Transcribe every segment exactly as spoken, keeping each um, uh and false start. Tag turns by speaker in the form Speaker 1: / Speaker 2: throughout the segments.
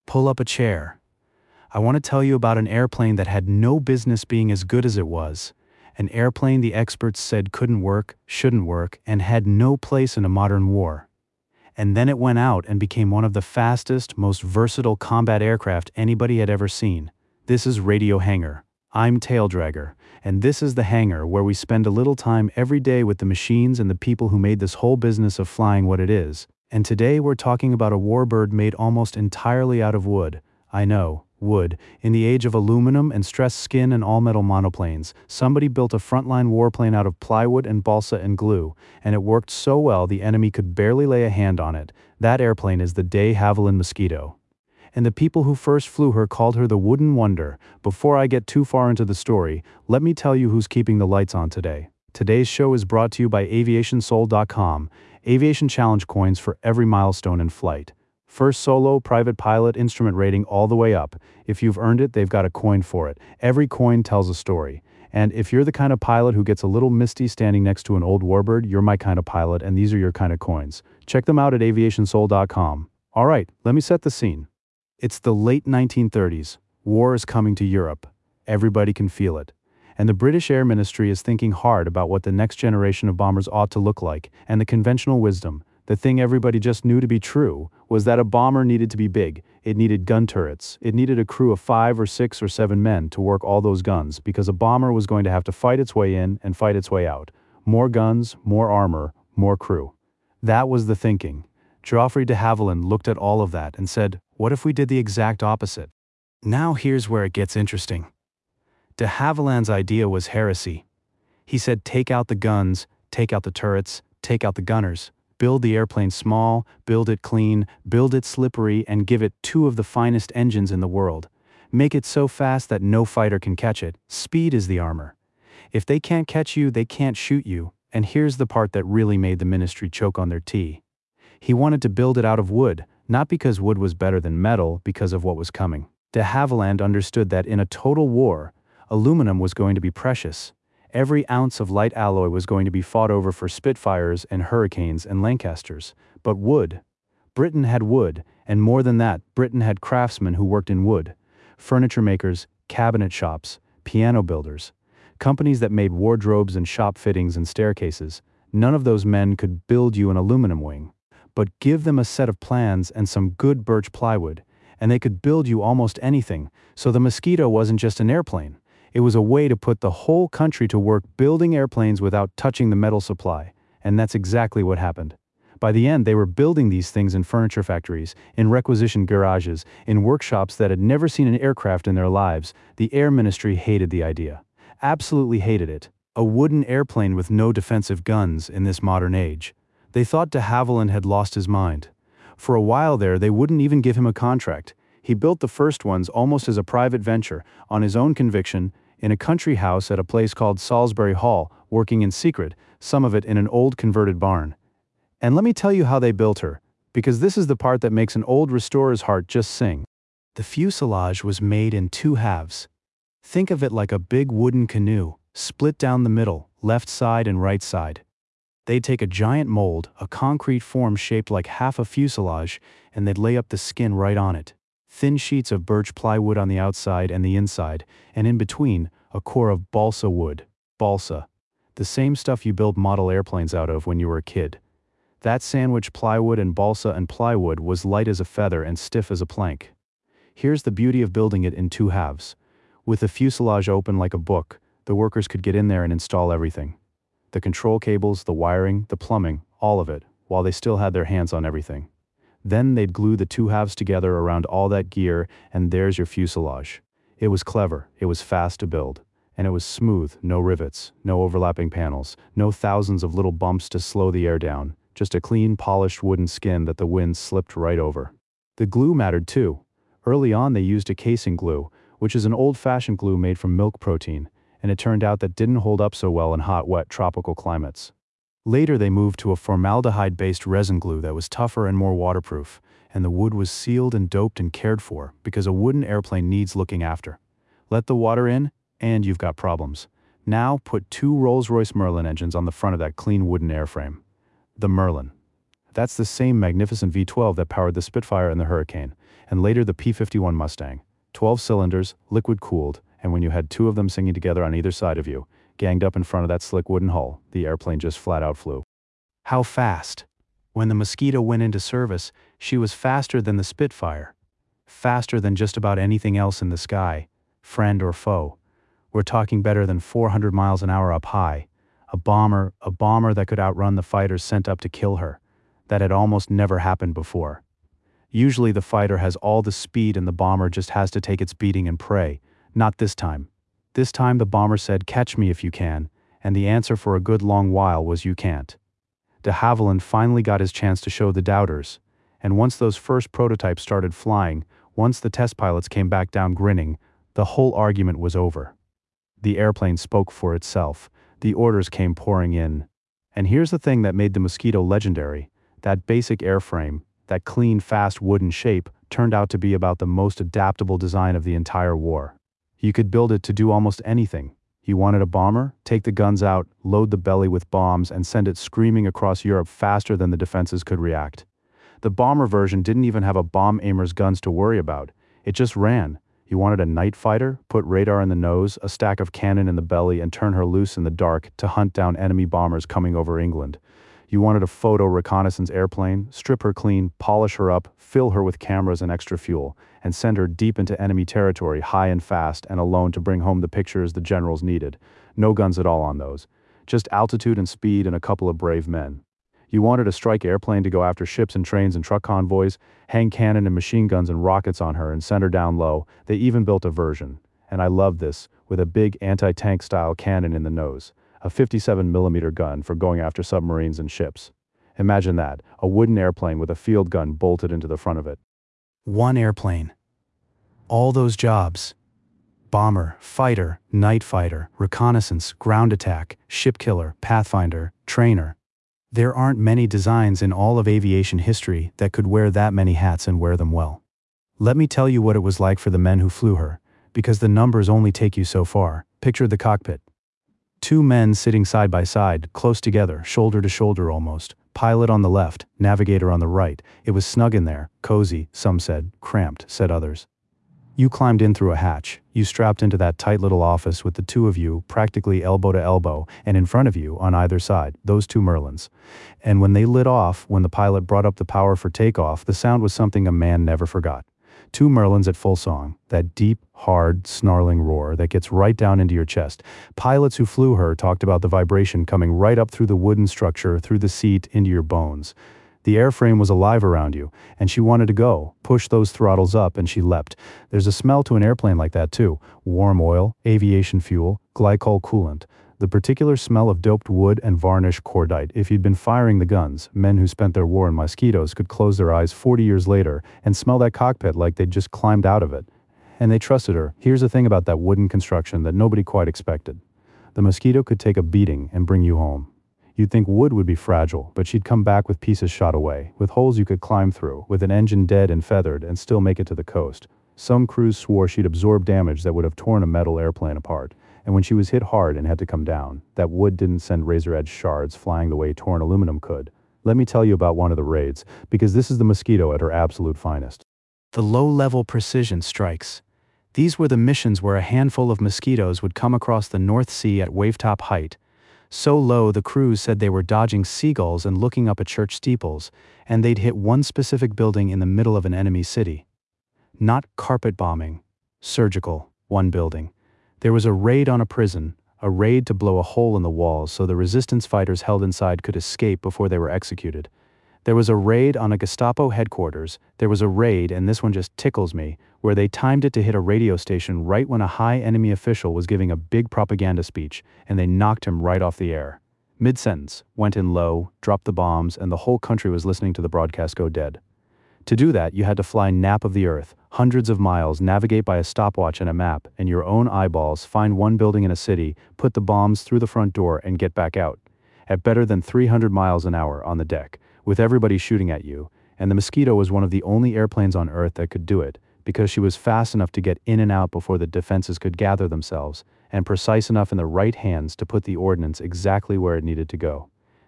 Speaker 1: Pull up a chair. I want to tell you about an airplane that had no business being as good as it was. An airplane the experts said couldn't work, shouldn't work, and had no place in a modern war. And then it went out and became one of the fastest, most versatile combat aircraft anybody had ever seen. This is Radio Hangar. I'm Taildragger, and this is the hangar where we spend a little time every day with the machines and the people who made this whole business of flying what it is. And today we're talking about a warbird made almost entirely out of wood. I know, wood. In the age of aluminum and stressed skin and all-metal monoplanes, somebody built a frontline warplane out of plywood and balsa and glue, and it worked so well the enemy could barely lay a hand on it. That airplane is the de Havilland Mosquito. And the people who first flew her called her the Wooden Wonder. Before I get too far into the story, let me tell you who's keeping the lights on today. Today's show is brought to you by aviation soul dot com, aviation challenge coins for every milestone in flight. First solo, private pilot, instrument rating all the way up. If you've earned it, they've got a coin for it. Every coin tells a story. And if you're the kind of pilot who gets a little misty standing next to an old warbird, you're my kind of pilot, and these are your kind of coins. Check them out at aviation soul dot com. All right, let me set the scene. It's the late nineteen thirties. War is coming to Europe. Everybody can feel it. And the British Air Ministry is thinking hard about what the next generation of bombers ought to look like, and the conventional wisdom, the thing everybody just knew to be true, was that a bomber needed to be big, it needed gun turrets, it needed a crew of five or six or seven men to work all those guns, because a bomber was going to have to fight its way in and fight its way out. More guns, more armor, more crew. That was the thinking. Joffrey de Havilland looked at all of that and said, what if we did the exact opposite? Now here's where it gets interesting. De Havilland's idea was heresy. He said take out the guns, take out the turrets, take out the gunners, build the airplane small, build it clean, build it slippery, and give it two of the finest engines in the world. Make it so fast that no fighter can catch it. Speed is the armor. If they can't catch you, they can't shoot you. And here's the part that really made the ministry choke on their tea. He wanted to build it out of wood, not because wood was better than metal, because of what was coming. De Havilland understood that in a total war, aluminum was going to be precious. Every ounce of light alloy was going to be fought over for Spitfires and Hurricanes and Lancasters. But wood. Britain had wood, and more than that, Britain had craftsmen who worked in wood. Furniture makers, cabinet shops, piano builders. Companies that made wardrobes and shop fittings and staircases. None of those men could build you an aluminum wing. But give them a set of plans and some good birch plywood, and they could build you almost anything. So the Mosquito wasn't just an airplane. It was a way to put the whole country to work building airplanes without touching the metal supply. And that's exactly what happened. By the end, they were building these things in furniture factories, in requisition garages, in workshops that had never seen an aircraft in their lives. The Air Ministry hated the idea. Absolutely hated it. A wooden airplane with no defensive guns in this modern age. They thought de Havilland had lost his mind. For a while there, they wouldn't even give him a contract. He built the first ones almost as a private venture, on his own conviction, in a country house at a place called Salisbury Hall, working in secret, some of it in an old converted barn. And let me tell you how they built her, because this is the part that makes an old restorer's heart just sing. The fuselage was made in two halves. Think of it like a big wooden canoe, split down the middle, left side and right side. They'd take a giant mold, a concrete form shaped like half a fuselage, and they'd lay up the skin right on it. Thin sheets of birch plywood on the outside and the inside, and in between, a core of balsa wood. Balsa. The same stuff you build model airplanes out of when you were a kid. That sandwich plywood and balsa and plywood was light as a feather and stiff as a plank. Here's the beauty of building it in two halves. With the fuselage open like a book, the workers could get in there and install everything. The control cables, the wiring, the plumbing, all of it, while they still had their hands on everything. Then they'd glue the two halves together around all that gear, and there's your fuselage. It was clever, it was fast to build, and it was smooth, no rivets, no overlapping panels, no thousands of little bumps to slow the air down, just a clean, polished wooden skin that the wind slipped right over. The glue mattered too. Early on they used a casing glue, which is an old-fashioned glue made from milk protein, and it turned out that didn't hold up so well in hot, wet, tropical climates. Later they moved to a formaldehyde-based resin glue that was tougher and more waterproof, and the wood was sealed and doped and cared for, because a wooden airplane needs looking after. Let the water in, and you've got problems. Now put two Rolls-Royce Merlin engines on the front of that clean wooden airframe. The Merlin. That's the same magnificent V twelve that powered the Spitfire and the Hurricane, and later the P fifty-one Mustang. twelve cylinders, liquid-cooled, and when you had two of them singing together on either side of you, ganged up in front of that slick wooden hull, the airplane just flat-out flew. How fast? When the Mosquito went into service, she was faster than the Spitfire. Faster than just about anything else in the sky, friend or foe. We're talking better than four hundred miles an hour up high. A bomber, a bomber that could outrun the fighters sent up to kill her. That had almost never happened before. Usually the fighter has all the speed and the bomber just has to take its beating and pray. Not this time. This time the bomber said, "Catch me if you can," and the answer for a good long while was, "You can't." De Havilland finally got his chance to show the doubters, and once those first prototypes started flying, once the test pilots came back down grinning, the whole argument was over. The airplane spoke for itself. The orders came pouring in. And here's the thing that made the Mosquito legendary. That basic airframe, that clean, fast wooden shape, turned out to be about the most adaptable design of the entire war. You could build it to do almost anything. You wanted a bomber? Take the guns out, load the belly with bombs, and send it screaming across Europe faster than the defenses could react. The bomber version didn't even have a bomb aimer's guns to worry about. It just ran. You wanted a night fighter? Put radar in the nose, a stack of cannon in the belly, and turn her loose in the dark to hunt down enemy bombers coming over England. You wanted a photo reconnaissance airplane? Strip her clean, polish her up, fill her with cameras and extra fuel, and send her deep into enemy territory high and fast and alone to bring home the pictures the generals needed. No guns at all on those. Just altitude and speed and a couple of brave men. You wanted a strike airplane to go after ships and trains and truck convoys, hang cannon and machine guns and rockets on her and send her down low. They even built a version, and I love this, with a big anti-tank style cannon in the nose. A fifty-seven millimeter gun for going after submarines and ships. Imagine that, a wooden airplane with a field gun bolted into the front of it. One airplane. All those jobs. Bomber, fighter, night fighter, reconnaissance, ground attack, ship killer, pathfinder, trainer. There aren't many designs in all of aviation history that could wear that many hats and wear them well. Let me tell you what it was like for the men who flew her, because the numbers only take you so far. Picture the cockpit. Two men sitting side by side, close together, shoulder to shoulder almost. Pilot on the left, navigator on the right. It was snug in there, cozy, some said, cramped, said others. You climbed in through a hatch. You strapped into that tight little office with the two of you, practically elbow to elbow, and in front of you, on either side, those two Merlins. And when they lit off, when the pilot brought up the power for takeoff, the sound was something a man never forgot. Two Merlins at full song, that deep, hard, snarling roar that gets right down into your chest. Pilots who flew her talked about the vibration coming right up through the wooden structure, through the seat, into your bones. The airframe was alive around you, and she wanted to go, push those throttles up, and she leapt. There's a smell to an airplane like that too. Warm oil, aviation fuel, glycol coolant. The particular smell of doped wood and varnished cordite. If you'd been firing the guns, men who spent their war in Mosquitoes could close their eyes forty years later and smell that cockpit like they'd just climbed out of it. And they trusted her. Here's the thing about that wooden construction that nobody quite expected. The Mosquito could take a beating and bring you home. You'd think wood would be fragile, but she'd come back with pieces shot away, with holes you could climb through, with an engine dead and feathered and still make it to the coast. Some crews swore she'd absorb damage that would have torn a metal airplane apart. And when she was hit hard and had to come down, that wood didn't send razor-edged shards flying the way torn aluminum could. Let me tell you about one of the raids, because this is the Mosquito at her absolute finest. The low-level precision strikes. These were the missions where a handful of Mosquitoes would come across the North Sea at wavetop height. So low the crews said they were dodging seagulls and looking up at church steeples, and they'd hit one specific building in the middle of an enemy city. Not carpet bombing. Surgical. One building. There was a raid on a prison, a raid to blow a hole in the walls so the resistance fighters held inside could escape before they were executed. There was a raid on a Gestapo headquarters. There was a raid, and this one just tickles me, where they timed it to hit a radio station right when a high enemy official was giving a big propaganda speech, and they knocked him right off the air. Mid-sentence, went in low, dropped the bombs, and the whole country was listening to the broadcast go dead. To do that, you had to fly nap of the earth, hundreds of miles, navigate by a stopwatch and a map, and your own eyeballs, find one building in a city, put the bombs through the front door, and get back out. At better than three hundred miles an hour on the deck, with everybody shooting at you, and the Mosquito was one of the only airplanes on Earth that could do it, because she was fast enough to get in and out before the defenses could gather themselves, and precise enough in the right hands to put the ordnance exactly where it needed to go.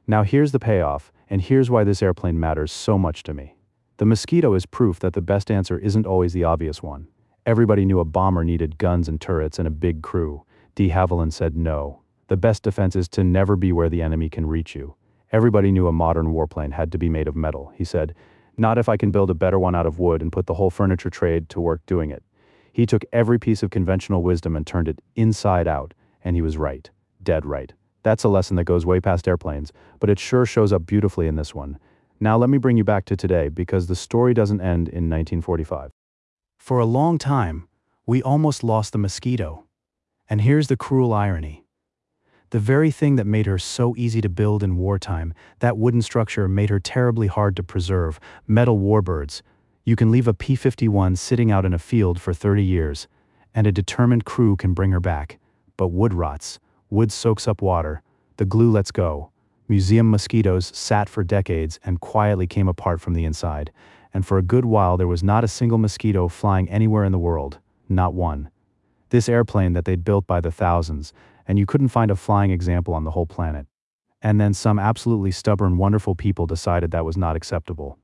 Speaker 1: Now here's the payoff, and here's why this airplane matters so much to me. The Mosquito is proof that the best answer isn't always the obvious one. Everybody knew a bomber needed guns and turrets and a big crew. De Havilland said no. The best defense is to never be where the enemy can reach you. Everybody knew a modern warplane had to be made of metal. He said, not if I can build a better one out of wood and put the whole furniture trade to work doing it. He took every piece of conventional wisdom and turned it inside out, and he was right. Dead right. That's a lesson that goes way past airplanes, but it sure shows up beautifully in this one. Now let me bring you back to today, because the story doesn't end in nineteen forty-five. For a long time, we almost lost the Mosquito. And here's the cruel irony. The very thing that made her so easy to build in wartime, that wooden structure made her terribly hard to preserve, metal warbirds. You can leave a P fifty-one sitting out in a field for thirty years, and a determined crew can bring her back. But wood rots, wood soaks up water, the glue lets go. Museum Mosquitos sat for decades and quietly came apart from the inside, and for a good while there was not a single Mosquito flying anywhere in the world, not one. This airplane that they'd built by the thousands, and you couldn't find a flying example on the whole planet. And then some absolutely stubborn, wonderful people decided that was not acceptable.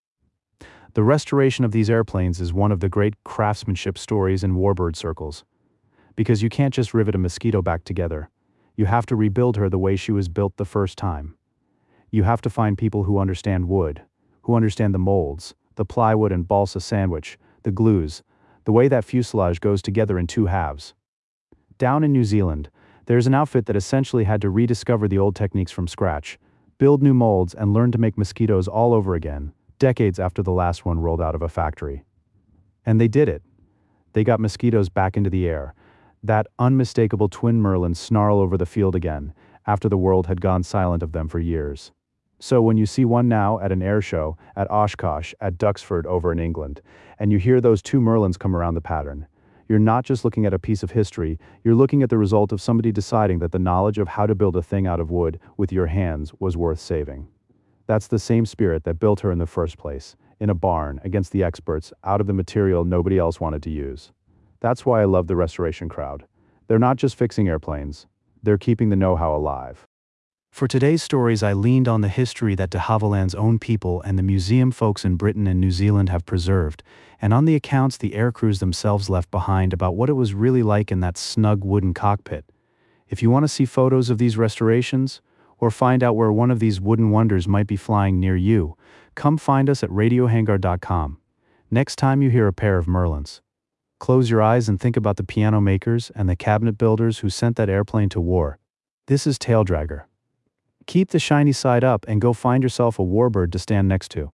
Speaker 1: The restoration of these airplanes is one of the great craftsmanship stories in warbird circles. Because you can't just rivet a Mosquito back together. You have to rebuild her the way she was built the first time. You have to find people who understand wood, who understand the molds, the plywood and balsa sandwich, the glues, the way that fuselage goes together in two halves. Down in New Zealand, there's an outfit that essentially had to rediscover the old techniques from scratch, build new molds and learn to make Mosquitos all over again, decades after the last one rolled out of a factory. And they did it. They got Mosquitos back into the air. That unmistakable twin Merlin snarl over the field again, after the world had gone silent of them for years. So when you see one now at an air show, at Oshkosh, at Duxford over in England, and you hear those two Merlins come around the pattern, you're not just looking at a piece of history, you're looking at the result of somebody deciding that the knowledge of how to build a thing out of wood with your hands was worth saving. That's the same spirit that built her in the first place, in a barn, against the experts, out of the material nobody else wanted to use. That's why I love the restoration crowd. They're not just fixing airplanes, they're keeping the know-how alive. For today's stories, I leaned on the history that de Havilland's own people and the museum folks in Britain and New Zealand have preserved, and on the accounts the aircrews themselves left behind about what it was really like in that snug wooden cockpit. If you want to see photos of these restorations, or find out where one of these wooden wonders might be flying near you, come find us at radio hangar dot com. Next time you hear a pair of Merlins, close your eyes and think about the piano makers and the cabinet builders who sent that airplane to war. This is Taildragger. Keep the shiny side up and go find yourself a warbird to stand next to.